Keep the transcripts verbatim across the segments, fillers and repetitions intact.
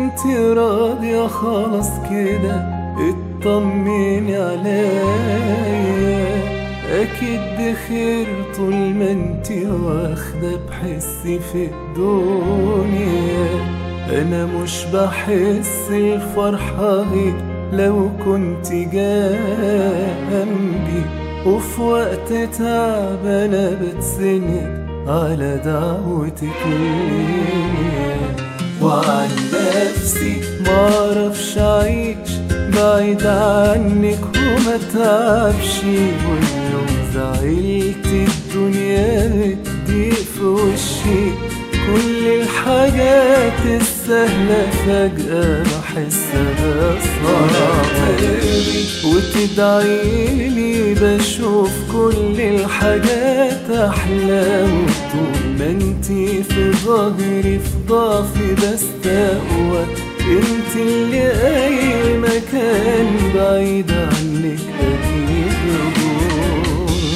انتي راضية خلاص كده اطمني عليا، اكيد بخير طول ما انتي واخدة بحسي في الدنيا. انا مش بحس الفرحة غير لو كنت جنبي، وفي وقت تعب انا بتسند على دعوتك ليا. وعن نفسي معرفش اعيش بعيد عنك وما تعبش، واليوم زعلت الدنيا بتضيق في وشي، كل الحاجات السهلة فجأة بحسها صعبة، وتدعيلي بشوف كل الحاجات أحلى، وطول ما انتي في ظهري في ضعفي بستقوى، انت اللي اي مكان بعيد عنك اكيد غربة.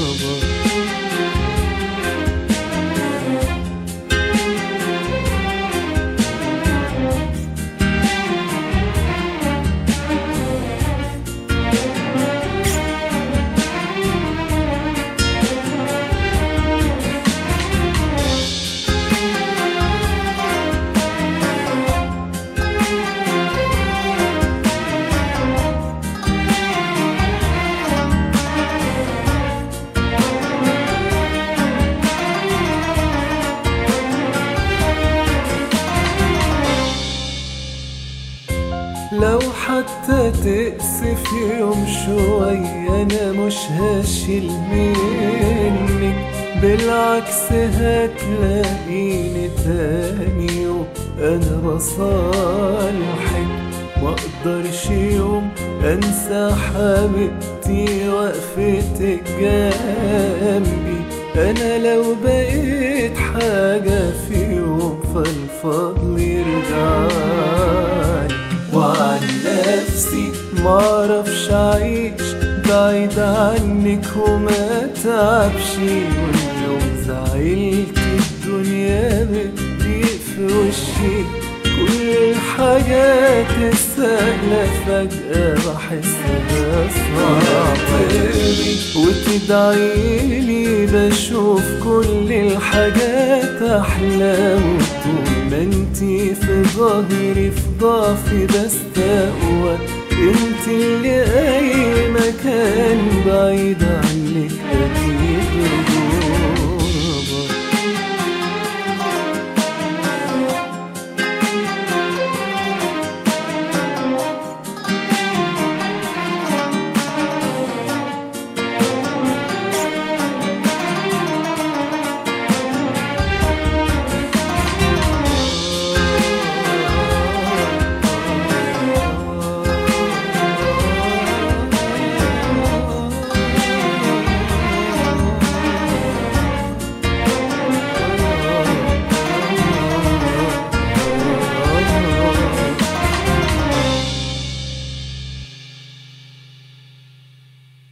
لو حتى تقسف يوم شوية أنا مش هشيل منك، بالعكس هتلاقيني تاني يوم أنا بصالحك، مقدرش يوم أنسى حبيبتي وقفتك جنبي. أنا لو بقيت حاجة في يوم فالفضل يرجعلي. وعن نفسي معرفش اعيش بعيد عنك وما تعبش، واليوم زعلت الدنيا بتضيق في وشي، كل الحاجات السهلة فجأة بحسها صعبة، وتدعيلي بشوف كل الحاجات أحلى، وطول ما انتي في ظهري في ضعفي بستقوى،